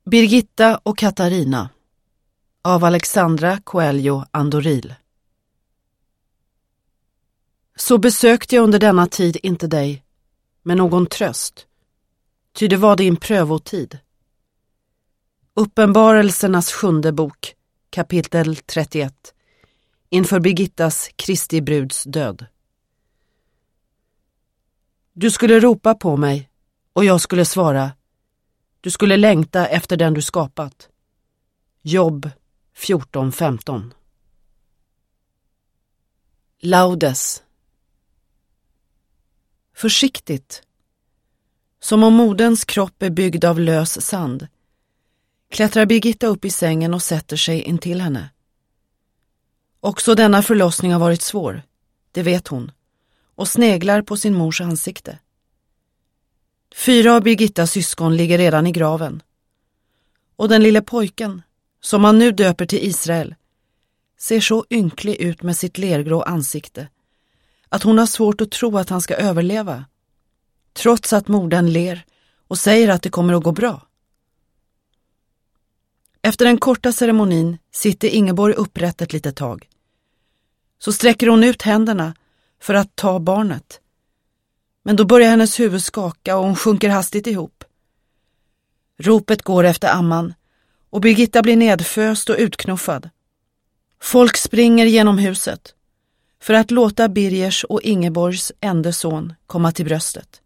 Birgitta och Katarina av Alexandra Coelho Andoril. Så besökte jag under denna tid inte dig med någon tröst, ty det var din prövotid. Uppenbarelsernas 7:e bok, kapitel 31, inför Birgittas Kristi bruds död. Du skulle ropa på mig, och jag skulle svara. Du skulle längta efter den du skapat. Jobb 14:15. Laudes. Försiktigt, som om moderns kropp är byggd av lös sand, klättrar Birgitta upp i sängen och sätter sig intill henne. Också denna förlossning har varit svår, det vet hon, och sneglar på sin mors ansikte. 4 av Birgittas syskon ligger redan i graven. Och den lille pojken, som man nu döper till Israel, ser så ynklig ut med sitt lergrå ansikte att hon har svårt att tro att han ska överleva, trots att modern ler och säger att det kommer att gå bra. Efter den korta ceremonin sitter Ingeborg upprätt ett litet tag. Så sträcker hon ut händerna för att ta barnet. Men då börjar hennes huvud skaka och hon sjunker hastigt ihop. Ropet går efter amman och Birgitta blir nedföst och utknuffad. Folk springer genom huset för att låta Birgers och Ingeborgs enda son komma till bröstet.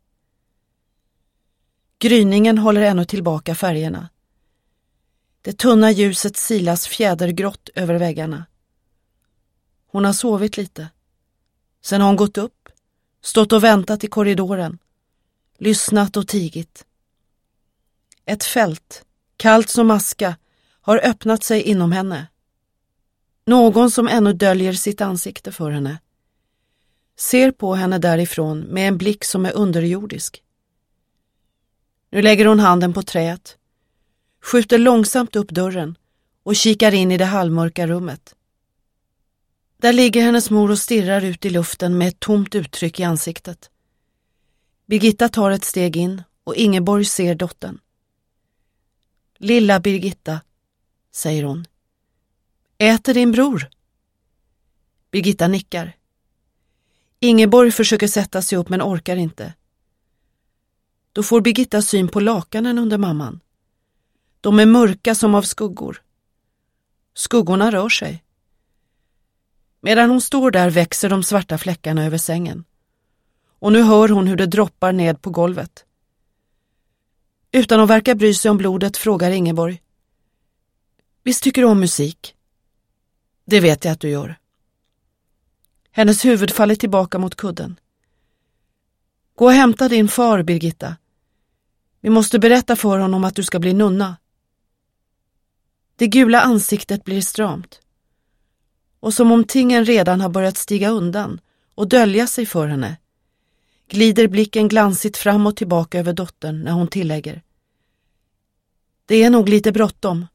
Gryningen håller ännu tillbaka färgerna. Det tunna ljuset silas fjädergrått över väggarna. Hon har sovit lite. Sen har hon gått upp, stått och väntat i korridoren, lyssnat och tigit. Ett fält, kallt som aska, har öppnat sig inom henne. Någon som ännu döljer sitt ansikte för henne ser på henne därifrån med en blick som är underjordisk. Nu lägger hon handen på träet, skjuter långsamt upp dörren och kikar in i det halvmörka rummet. Där ligger hennes mor och stirrar ut i luften med ett tomt uttryck i ansiktet. Birgitta tar ett steg in och Ingeborg ser dottern. Lilla Birgitta, säger hon. Äter din bror? Birgitta nickar. Ingeborg försöker sätta sig upp men orkar inte. Då får Birgitta syn på lakanen under mamman. De är mörka som av skuggor. Skuggorna rör sig. Medan hon står där växer de svarta fläckarna över sängen. Och nu hör hon hur det droppar ned på golvet. Utan att verka bry sig om blodet frågar Ingeborg. Visst tycker du om musik? Det vet jag att du gör. Hennes huvud faller tillbaka mot kudden. Gå och hämta din far, Birgitta. Vi måste berätta för honom att du ska bli nunna. Det gula ansiktet blir stramt. Och som om tingen redan har börjat stiga undan och dölja sig för henne, glider blicken glansigt fram och tillbaka över dottern när hon tillägger. Det är nog lite bråttom.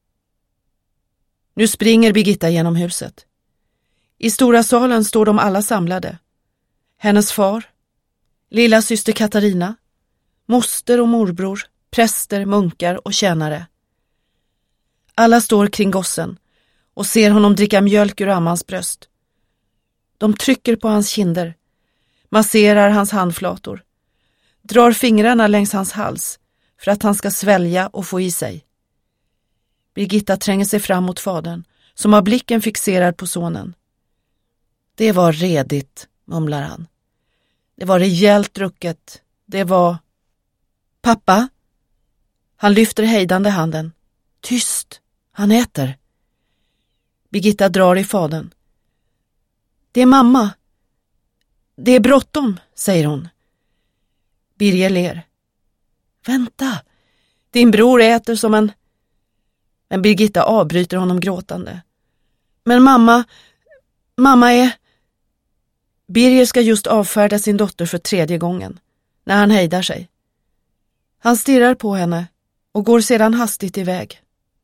Nu springer Birgitta genom huset. I stora salen står de alla samlade. Hennes far, lilla syster Katarina, moster och morbror, präster, munkar och tjänare. Alla står kring gossen och ser honom dricka mjölk ur ammans bröst. De trycker på hans kinder, masserar hans handflator, drar fingrarna längs hans hals för att han ska svälja och få i sig. Birgitta tränger sig fram mot fadern, som har blicken fixerad på sonen. Det var redigt, mumlar han. Det var rejält drucket. Det var... Pappa? Han lyfter hejdande handen. Tyst, han äter. Birgitta drar i fadern. Det är mamma. Det är bråttom, säger hon. Birger ler. Vänta, din bror äter som en... Men Birgitta avbryter honom gråtande. Men mamma är... Birger ska just avfärda sin dotter för 3:e gången, när han hejdar sig. Han stirrar på henne och går sedan hastigt iväg.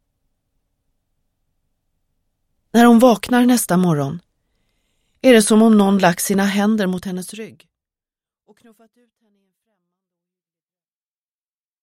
När hon vaknar nästa morgon är det som om någon lagt sina händer mot hennes rygg och knuffat ut